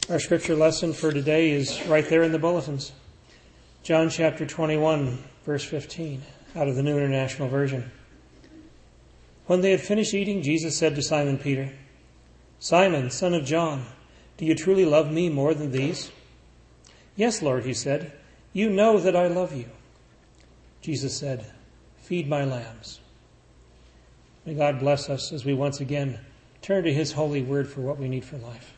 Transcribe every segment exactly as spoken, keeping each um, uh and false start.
Our scripture lesson for today is right there in the bulletins. John chapter twenty-one, verse fifteen, out of the New International Version. When they had finished eating, Jesus said to Simon Peter, "Simon, son of John, do you truly love me more than these?" "Yes, Lord," he said, "you know that I love you." Jesus said, "Feed my lambs." May God bless us as we once again turn to his holy word for what we need for life.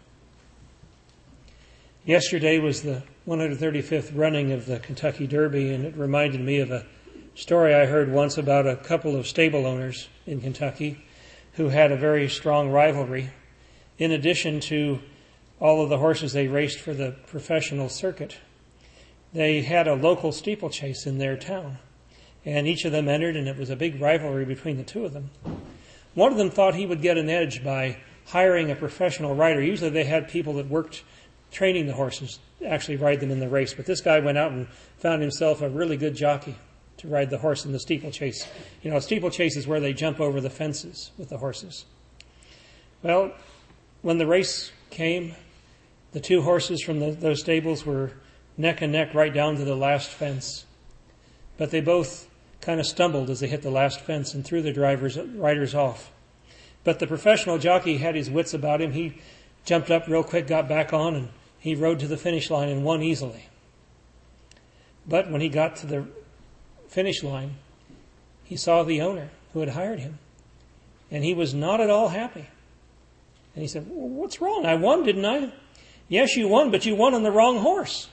Yesterday was the one hundred thirty-fifth running of the Kentucky Derby, and it reminded me of a story I heard once about a couple of stable owners in Kentucky who had a very strong rivalry. In addition to all of the horses they raced for the professional circuit, they had a local steeplechase in their town, and each of them entered, and it was a big rivalry between the two of them. One of them thought he would get an edge by hiring a professional rider. Usually they had people that worked training the horses to actually ride them in the race. But this guy went out and found himself a really good jockey to ride the horse in the steeplechase. You know, steeplechase is where they jump over the fences with the horses. Well, when the race came, the two horses from the, those stables were neck and neck right down to the last fence. But they both kind of stumbled as they hit the last fence and threw the drivers, riders off. But the professional jockey had his wits about him. He jumped up real quick, got back on, and he rode to the finish line and won easily. But when he got to the finish line, he saw the owner who had hired him, and he was not at all happy. And he said, "What's wrong? I won, didn't I?" "Yes, you won, but you won on the wrong horse."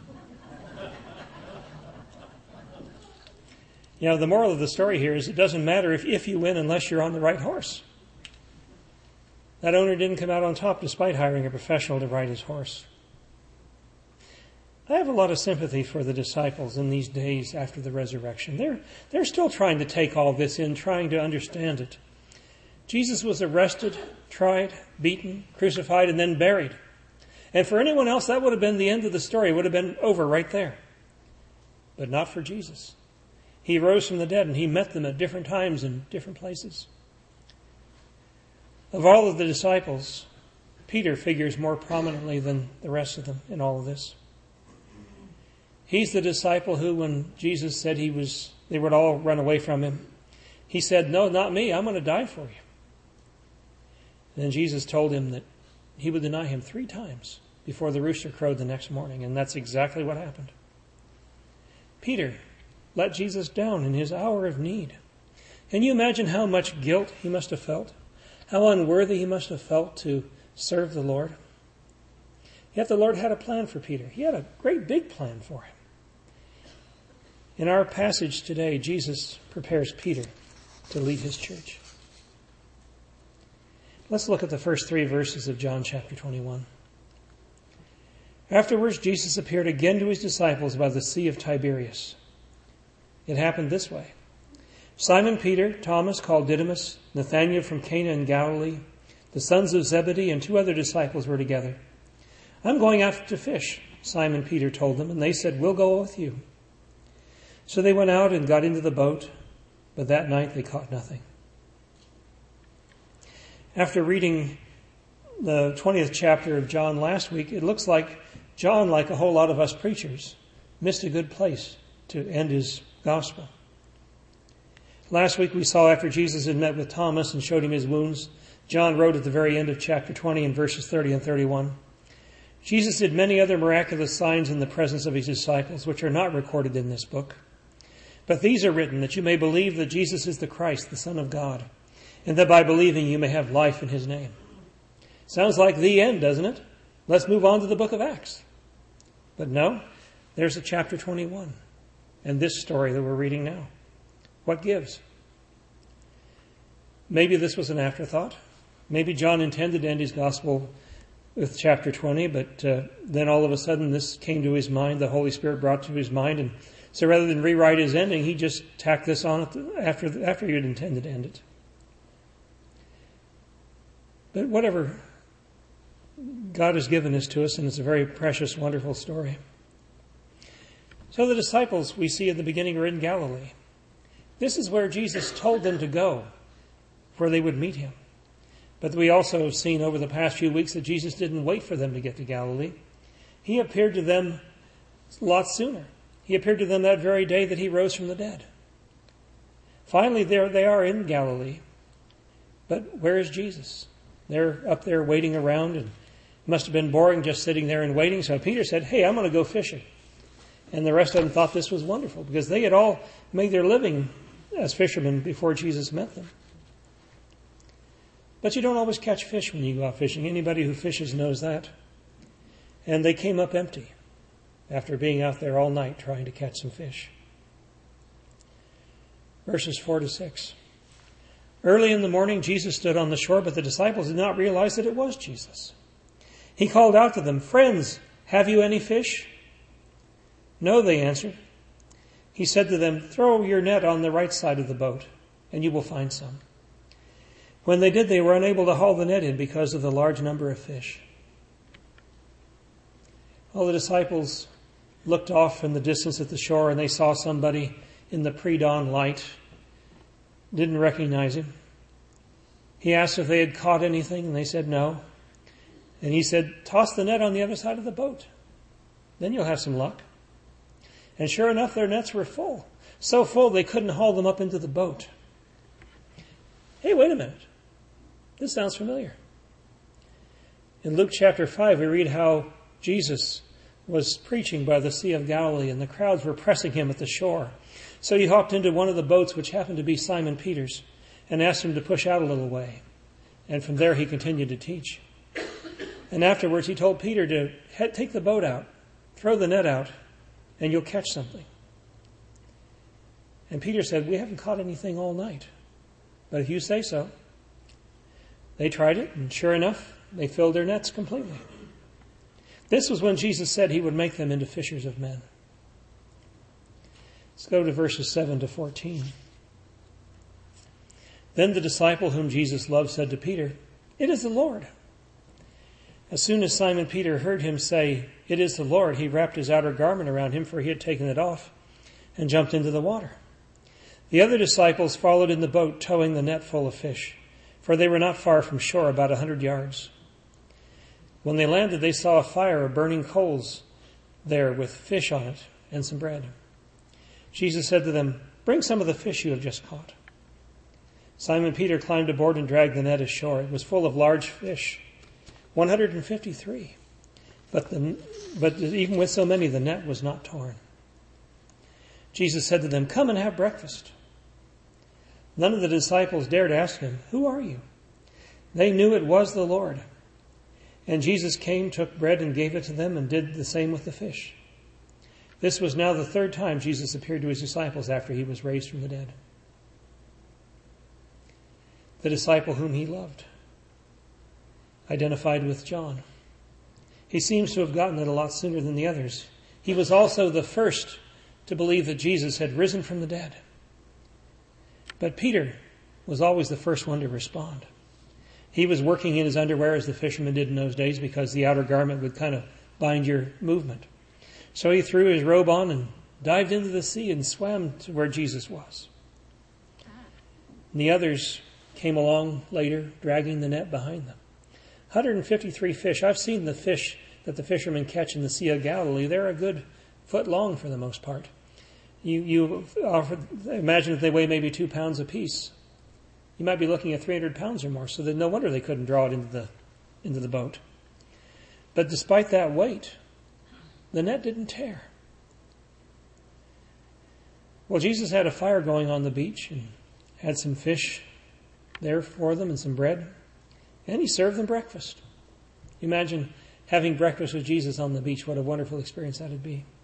You know, the moral of the story here is it doesn't matter if, if you win unless you're on the right horse. That owner didn't come out on top despite hiring a professional to ride his horse. I have a lot of sympathy for the disciples in these days after the resurrection. They're, they're still trying to take all this in, trying to understand it. Jesus was arrested, tried, beaten, crucified, and then buried. And for anyone else, that would have been the end of the story. It would have been over right there. But not for Jesus. He rose from the dead, and he met them at different times in different places. Of all of the disciples, Peter figures more prominently than the rest of them in all of this. He's the disciple who, when Jesus said he was, they would all run away from him, he said, "No, not me. I'm going to die for you." And then Jesus told him that he would deny him three times before the rooster crowed the next morning, and that's exactly what happened. Peter let Jesus down in his hour of need. Can you imagine how much guilt he must have felt? How unworthy he must have felt to serve the Lord. Yet the Lord had a plan for Peter. He had a great big plan for him. In our passage today, Jesus prepares Peter to lead his church. Let's look at the first three verses of John chapter twenty-one. Afterwards, Jesus appeared again to his disciples by the Sea of Tiberias. It happened this way. Simon Peter, Thomas called Didymus, Nathanael from Cana in Galilee, the sons of Zebedee, and two other disciples were together. "I'm going out to fish," Simon Peter told them, and they said, "We'll go with you." So they went out and got into the boat, but that night they caught nothing. After reading the twentieth chapter of John last week, it looks like John, like a whole lot of us preachers, missed a good place to end his gospel. Last week we saw after Jesus had met with Thomas and showed him his wounds, John wrote at the very end of chapter twenty in verses thirty and thirty-one, "Jesus did many other miraculous signs in the presence of his disciples, which are not recorded in this book. But these are written that you may believe that Jesus is the Christ, the Son of God, and that by believing you may have life in his name." Sounds like the end, doesn't it? Let's move on to the book of Acts. But no, there's a chapter twenty-one, and this story that we're reading now. What gives? Maybe this was an afterthought. Maybe John intended to end his gospel with chapter twenty, but uh, then all of a sudden this came to his mind, the Holy Spirit brought to his mind, and so rather than rewrite his ending, he just tacked this on after, after he had intended to end it. But whatever, God has given this to us, and it's a very precious, wonderful story. So the disciples we see at the beginning are in Galilee. This is where Jesus told them to go, where they would meet him. But we also have seen over the past few weeks that Jesus didn't wait for them to get to Galilee. He appeared to them a lot sooner. He appeared to them that very day that he rose from the dead. Finally, there they are in Galilee. But where is Jesus? They're up there waiting around, and it must have been boring just sitting there and waiting. So Peter said, hey, I'm going to go fishing. And the rest of them thought this was wonderful because they had all made their living as fishermen before Jesus met them. But you don't always catch fish when you go out fishing. Anybody who fishes knows that. And they came up empty after being out there all night trying to catch some fish. Verses four to six. Early in the morning, Jesus stood on the shore, but the disciples did not realize that it was Jesus. He called out to them, friends, have you any fish? No, they answered. He said to them, throw your net on the right side of the boat, and you will find some. When they did, they were unable to haul the net in because of the large number of fish. All the disciples looked off in the distance at the shore, and they saw somebody in the pre-dawn light. Didn't recognize him. He asked if they had caught anything, and they said no. And he said, toss the net on the other side of the boat. Then you'll have some luck. And sure enough, their nets were full. So full they couldn't haul them up into the boat. Hey, wait a minute. This sounds familiar. In Luke chapter five, we read how Jesus was preaching by the Sea of Galilee, and the crowds were pressing him at the shore. So he hopped into one of the boats, which happened to be Simon Peter's, and asked him to push out a little way. And from there he continued to teach. And afterwards he told Peter to head, take the boat out, throw the net out, and you'll catch something. And Peter said, we haven't caught anything all night, but if you say so. They tried it, and sure enough, they filled their nets completely. This was when Jesus said he would make them into fishers of men. Let's go to verses seven to fourteen. Then the disciple whom Jesus loved said to Peter, it is the Lord. As soon as Simon Peter heard him say, it is the Lord, he wrapped his outer garment around him, for he had taken it off, and jumped into the water. The other disciples followed in the boat, towing the net full of fish, for they were not far from shore, about a hundred yards. When they landed, they saw a fire of burning coals there with fish on it and some bread. Jesus said to them, bring some of the fish you have just caught. Simon Peter climbed aboard and dragged the net ashore. It was full of large fish, one hundred fifty-three. But, the, but even with so many, the net was not torn. Jesus said to them, come and have breakfast. None of the disciples dared ask him, who are you? They knew it was the Lord. And Jesus came, took bread and gave it to them, and did the same with the fish. This was now the third time Jesus appeared to his disciples after he was raised from the dead. The disciple whom he loved, identified with John. He seems to have gotten it a lot sooner than the others. He was also the first to believe that Jesus had risen from the dead. But Peter was always the first one to respond. He was working in his underwear as the fishermen did in those days because the outer garment would kind of bind your movement. So he threw his robe on and dived into the sea and swam to where Jesus was. And the others came along later, dragging the net behind them. one hundred fifty-three fish. I've seen the fish that the fishermen catch in the Sea of Galilee. They're a good foot long for the most part. You, you offer, imagine if they weigh maybe two pounds apiece. You might be looking at three hundred pounds or more, so that no wonder they couldn't draw it into the, into the boat. But despite that weight, the net didn't tear. Well, Jesus had a fire going on the beach and had some fish there for them and some bread. And he served them breakfast. Imagine having breakfast with Jesus on the beach. What a wonderful experience that would be.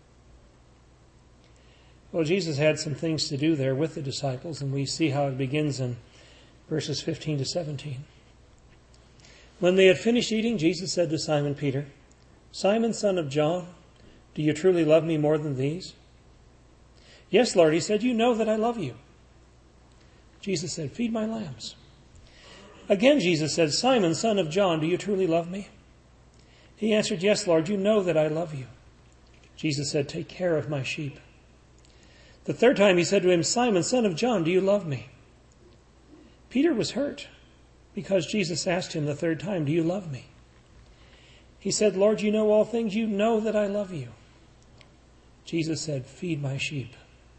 Well, Jesus had some things to do there with the disciples, and we see how it begins in verses fifteen to seventeen. When they had finished eating, Jesus said to Simon Peter, Simon, son of John, do you truly love me more than these? Yes, Lord, he said, you know that I love you. Jesus said, feed my lambs. Again, Jesus said, Simon, son of John, do you truly love me? He answered, yes, Lord, you know that I love you. Jesus said, take care of my sheep. The third time he said to him, Simon, son of John, do you love me? Peter was hurt because Jesus asked him the third time, do you love me? He said, Lord, you know all things. You know that I love you. Jesus said, feed my sheep.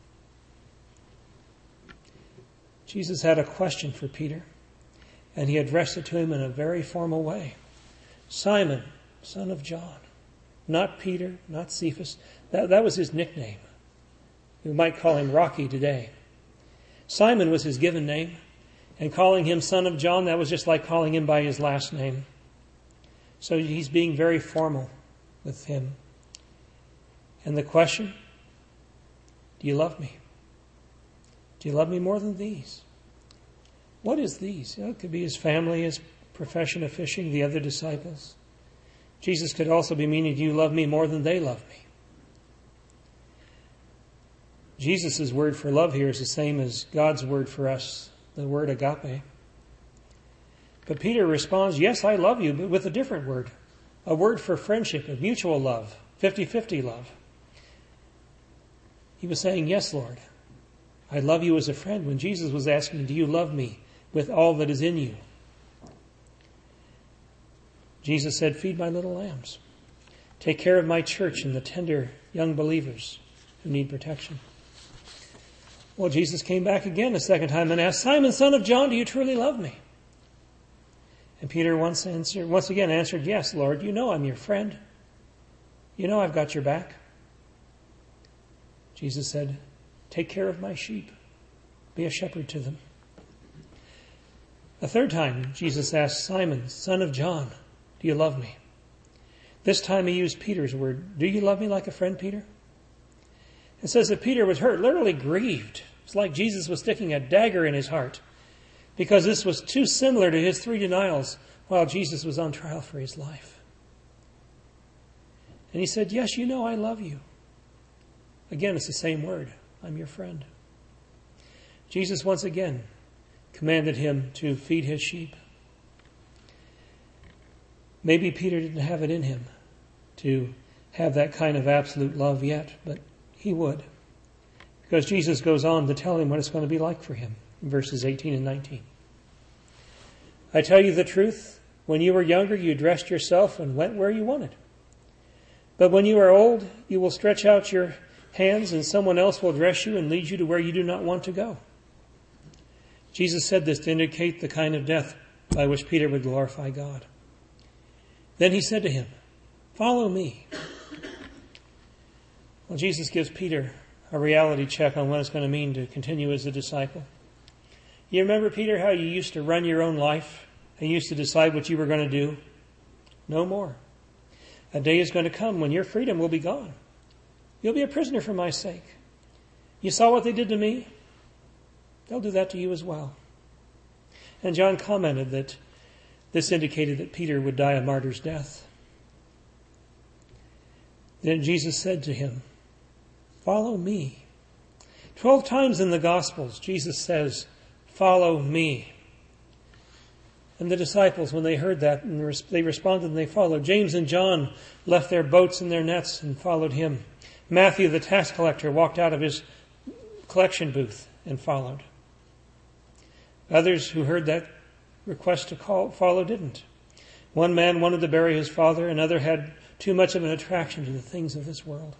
Jesus had a question for Peter, and he addressed it to him in a very formal way. Simon, son of John. Not Peter, not Cephas. That, that was his nickname. We might call him Rocky today. Simon was his given name, and calling him son of John, that was just like calling him by his last name. So he's being very formal with him. And the question, do you love me? Do you love me more than these? What is these? You know, it could be his family, his profession of fishing, the other disciples. Jesus could also be meaning, do you love me more than they love me? Jesus' word for love here is the same as God's word for us, the word agape. But Peter responds, yes, I love you, but with a different word. A word for friendship, a mutual love, fifty-fifty love. He was saying, yes, Lord, I love you as a friend. When Jesus was asking, do you love me with all that is in you? Jesus said, feed my little lambs. Take care of my church and the tender young believers who need protection. Well, Jesus came back again a second time and asked, Simon, son of John, do you truly love me? And Peter once answered, once again answered, yes, Lord, you know I'm your friend. You know I've got your back. Jesus said, take care of my sheep. Be a shepherd to them. A third time, Jesus asked Simon, son of John, do you love me? This time he used Peter's word. Do you love me like a friend, Peter? It says that Peter was hurt, literally grieved. It's like Jesus was sticking a dagger in his heart, because this was too similar to his three denials while Jesus was on trial for his life. And he said, yes, you know I love you. Again, it's the same word. I'm your friend. Jesus once again commanded him to feed his sheep. Maybe Peter didn't have it in him to have that kind of absolute love yet, but he would. Because Jesus goes on to tell him what it's going to be like for him in verses eighteen and nineteen. I tell you the truth, when you were younger, you dressed yourself and went where you wanted. But when you are old, you will stretch out your hands and someone else will dress you and lead you to where you do not want to go. Jesus said this to indicate the kind of death by which Peter would glorify God. Then he said to him, follow me. Well, Jesus gives Peter a reality check on what it's going to mean to continue as a disciple. You remember, Peter, how you used to run your own life and used to decide what you were going to do? No more. A day is going to come when your freedom will be gone. You'll be a prisoner for my sake. You saw what they did to me? They'll do that to you as well. And John commented that this indicated that Peter would die a martyr's death. Then Jesus said to him, follow me. Twelve times in the Gospels, Jesus says, follow me. And the disciples, when they heard that, and they responded and they followed. James and John left their boats and their nets and followed him. Matthew, the tax collector, walked out of his collection booth and followed. Others who heard that request to call, follow didn't. One man wanted to bury his father. Another had too much of an attraction to the things of this world.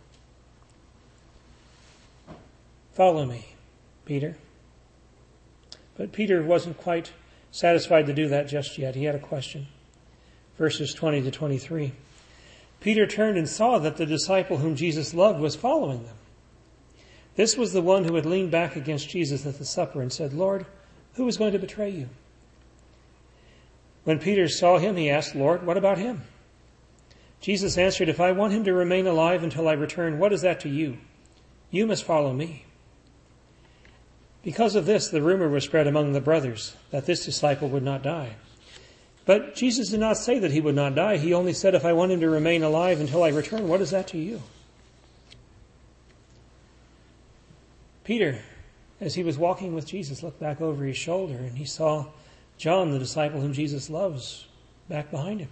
Follow me, Peter. But Peter wasn't quite satisfied to do that just yet. He had a question. Verses twenty to twenty-three. Peter turned and saw that the disciple whom Jesus loved was following them. This was the one who had leaned back against Jesus at the supper and said, Lord, who is going to betray you? When Peter saw him, he asked, Lord, what about him? Jesus answered, if I want him to remain alive until I return, what is that to you? You must follow me. Because of this, the rumor was spread among the brothers that this disciple would not die. But Jesus did not say that he would not die. He only said, if I want him to remain alive until I return, what is that to you? Peter, as he was walking with Jesus, looked back over his shoulder and he saw John, the disciple whom Jesus loves, back behind him.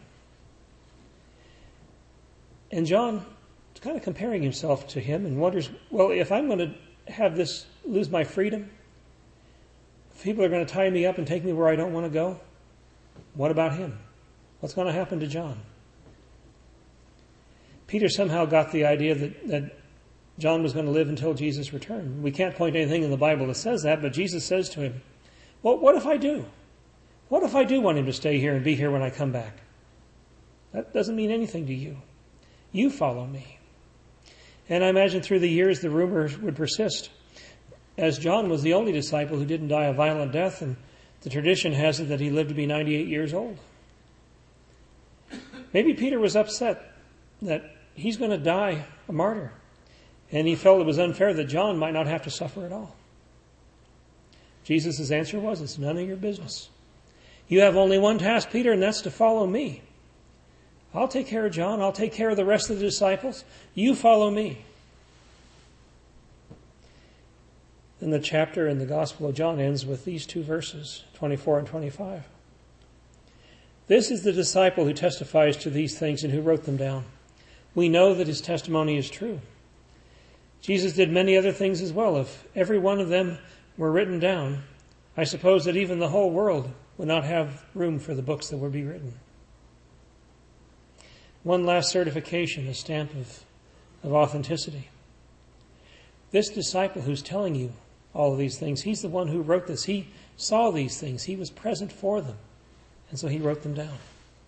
And John is kind of comparing himself to him and wonders, well, if I'm going to have this, lose my freedom, if people are going to tie me up and take me where I don't want to go, What about him? What's going to happen to John? Peter somehow got the idea that, that John was going to live until Jesus returned. We can't point to anything in the Bible that says that, but Jesus says to him, well, what if I do? What if I do want him to stay here and be here when I come back? That doesn't mean anything to you. You follow me. And I imagine through the years the rumors would persist, as John was the only disciple who didn't die a violent death, and the tradition has it that he lived to be ninety-eight years old. Maybe Peter was upset that he's going to die a martyr, and he felt it was unfair that John might not have to suffer at all. Jesus' answer was, it's none of your business. You have only one task, Peter, and that's to follow me. I'll take care of John. I'll take care of the rest of the disciples. You follow me. And the chapter in the Gospel of John ends with these two verses, twenty-four and twenty-five. This is the disciple who testifies to these things and who wrote them down. We know that his testimony is true. Jesus did many other things as well. If every one of them were written down, I suppose that even the whole world would not have room for the books that would be written. One last certification, a stamp of, of authenticity. This disciple who's telling you all of these things, he's the one who wrote this. He saw these things. He was present for them. And so he wrote them down.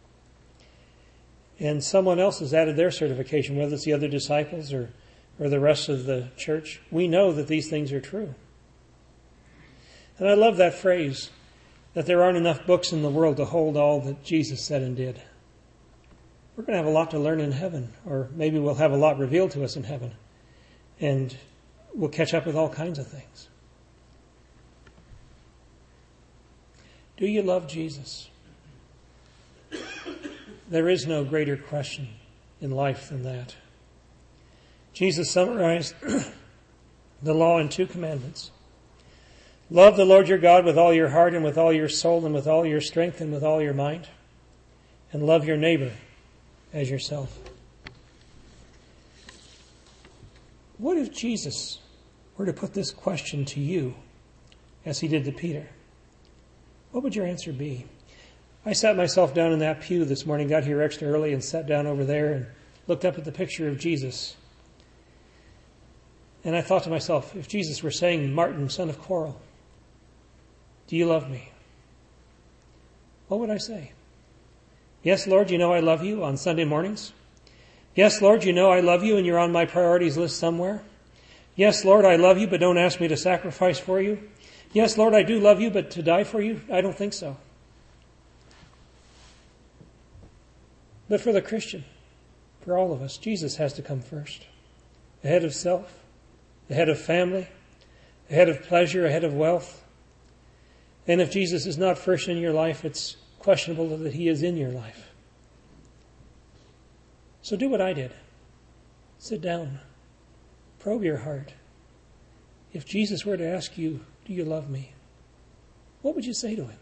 And someone else has added their certification, whether it's the other disciples or, or the rest of the church. We know that these things are true. And I love that phrase, that there aren't enough books in the world to hold all that Jesus said and did. We're going to have a lot to learn in heaven, or maybe we'll have a lot revealed to us in heaven. And we'll catch up with all kinds of things. Do you love Jesus? There is no greater question in life than that. Jesus summarized the law in two commandments. Love the Lord your God with all your heart and with all your soul and with all your strength and with all your mind. And love your neighbor as yourself. What if Jesus were to put this question to you as he did to Peter? What would your answer be? I sat myself down in that pew this morning, got here extra early and sat down over there and looked up at the picture of Jesus. And I thought to myself, if Jesus were saying, Martin, son of Coral, do you love me? What would I say? Yes, Lord, you know I love you on Sunday mornings. Yes, Lord, you know I love you and you're on my priorities list somewhere. Yes, Lord, I love you, but don't ask me to sacrifice for you. Yes, Lord, I do love you, but to die for you? I don't think so. But for the Christian, for all of us, Jesus has to come first. Ahead of self, ahead of family, ahead of pleasure, ahead of wealth. And if Jesus is not first in your life, it's questionable that he is in your life. So do what I did. Sit down. Probe your heart. If Jesus were to ask you, do you love me? What would you say to him?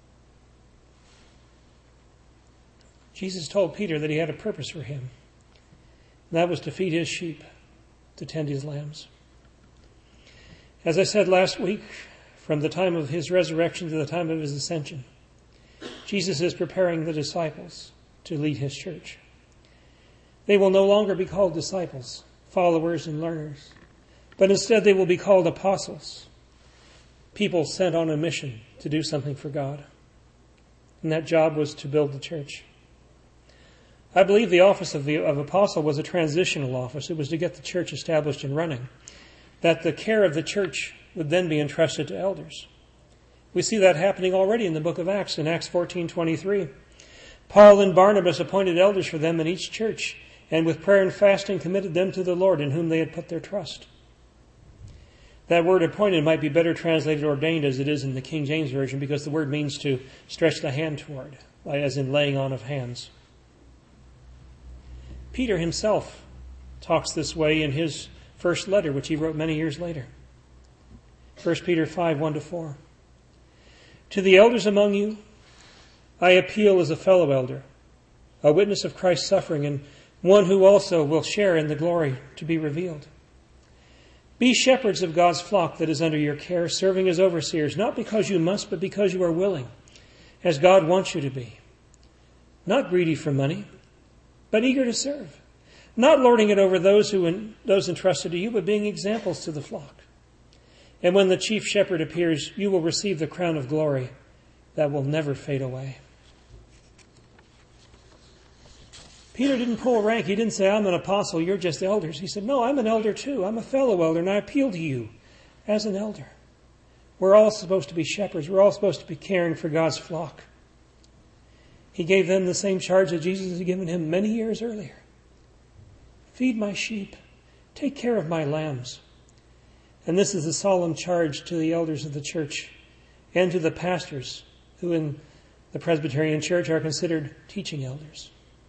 Jesus told Peter that he had a purpose for him. And that was to feed his sheep, to tend his lambs. As I said last week, from the time of his resurrection to the time of his ascension, Jesus is preparing the disciples to lead his church. They will no longer be called disciples, followers and learners, but instead they will be called apostles, people sent on a mission to do something for God. And that job was to build the church. I believe the office of the of apostle was a transitional office. It was to get the church established and running. That the care of the church would then be entrusted to elders. We see that happening already in the book of Acts, in Acts fourteen twenty-three. Paul and Barnabas appointed elders for them in each church, and with prayer and fasting committed them to the Lord in whom they had put their trust. That word appointed might be better translated ordained as it is in the King James Version, because the word means to stretch the hand toward, as in laying on of hands. Peter himself talks this way in his first letter, which he wrote many years later. First Peter five, one to four. To the elders among you, I appeal as a fellow elder, a witness of Christ's suffering, and one who also will share in the glory to be revealed. Be shepherds of God's flock that is under your care, serving as overseers, not because you must, but because you are willing, as God wants you to be. Not greedy for money, but eager to serve. Not lording it over those who those entrusted to you, but being examples to the flock. And when the chief shepherd appears, you will receive the crown of glory that will never fade away. Peter didn't pull rank. He didn't say, I'm an apostle, you're just elders. He said, no, I'm an elder too. I'm a fellow elder, and I appeal to you as an elder. We're all supposed to be shepherds. We're all supposed to be caring for God's flock. He gave them the same charge that Jesus had given him many years earlier. Feed my sheep. Take care of my lambs. And this is a solemn charge to the elders of the church and to the pastors who in the Presbyterian Church are considered teaching elders.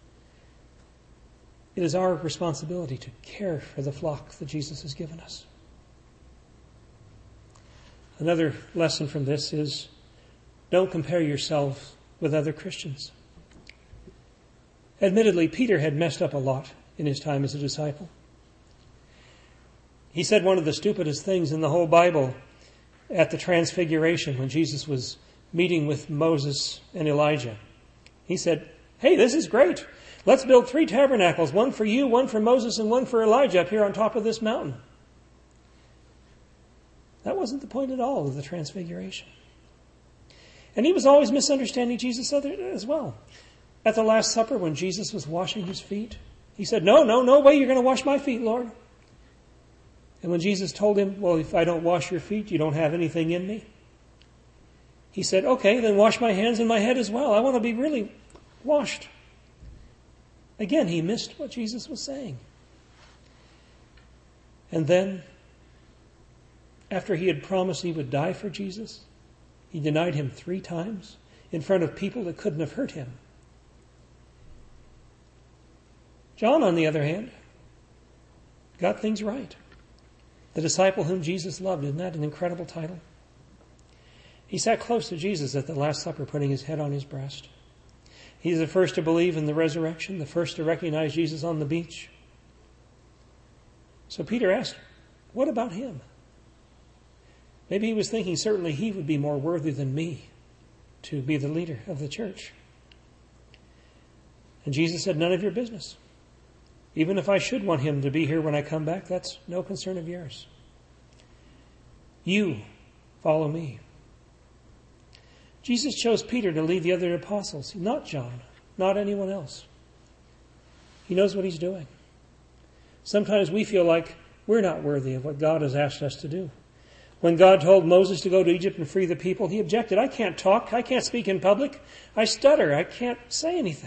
It is our responsibility to care for the flock that Jesus has given us. Another lesson from this is don't compare yourself with other Christians. Admittedly, Peter had messed up a lot in his time as a disciple. He said one of the stupidest things in the whole Bible at the Transfiguration when Jesus was meeting with Moses and Elijah. He said, hey, this is great. Let's build three tabernacles, one for you, one for Moses, and one for Elijah up here on top of this mountain. That wasn't the point at all of the Transfiguration. And he was always misunderstanding Jesus as well. At the Last Supper, when Jesus was washing his feet, he said, no, no, no way you're going to wash my feet, Lord. And when Jesus told him, well, if I don't wash your feet, you don't have anything in me. He said, okay, then wash my hands and my head as well. I want to be really washed. Again, he missed what Jesus was saying. And then, after he had promised he would die for Jesus, he denied him three times in front of people that couldn't have hurt him. John, on the other hand, got things right. The disciple whom Jesus loved, isn't that an incredible title? He sat close to Jesus at the Last Supper, putting his head on his breast. He's the first to believe in the resurrection, the first to recognize Jesus on the beach. So Peter asked, what about him? Maybe he was thinking certainly he would be more worthy than me to be the leader of the church. And Jesus said, none of your business. Even if I should want him to be here when I come back, that's no concern of yours. You follow me. Jesus chose Peter to lead the other apostles, not John, not anyone else. He knows what he's doing. Sometimes we feel like we're not worthy of what God has asked us to do. When God told Moses to go to Egypt and free the people, he objected. I can't talk. I can't speak in public. I stutter. I can't say anything.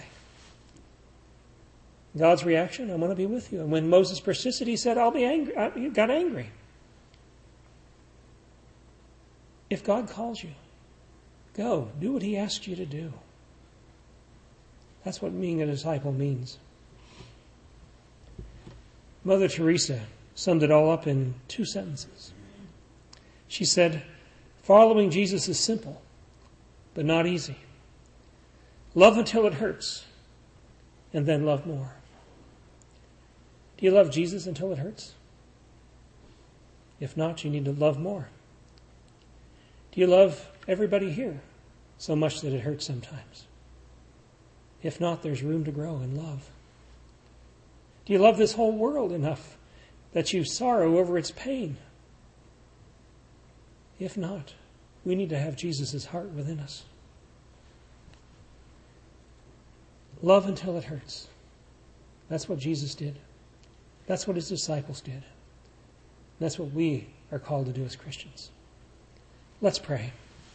God's reaction, I'm going to be with you. And when Moses persisted, he said, I'll be angry. He got angry. If God calls you, go. Do what he asks you to do. That's what being a disciple means. Mother Teresa summed it all up in two sentences. She said, following Jesus is simple, but not easy. Love until it hurts, and then love more. Do you love Jesus until it hurts? If not, you need to love more. Do you love everybody here so much that it hurts sometimes? If not, there's room to grow in love. Do you love this whole world enough that you sorrow over its pain? If not, we need to have Jesus' heart within us. Love until it hurts. That's what Jesus did. That's what his disciples did. That's what we are called to do as Christians. Let's pray.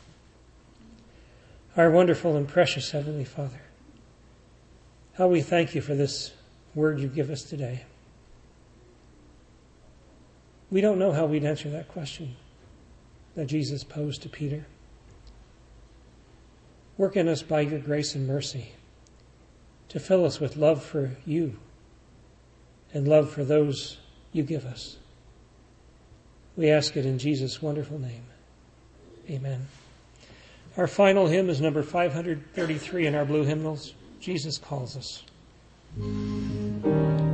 Our wonderful and precious Heavenly Father, how we thank you for this word you give us today. We don't know how we'd answer that question that Jesus posed to Peter. Work in us by your grace and mercy to fill us with love for you and love for those you give us. We ask it in Jesus' wonderful name. Amen. Our final hymn is number five hundred thirty-three in our blue hymnals. Jesus Calls Us.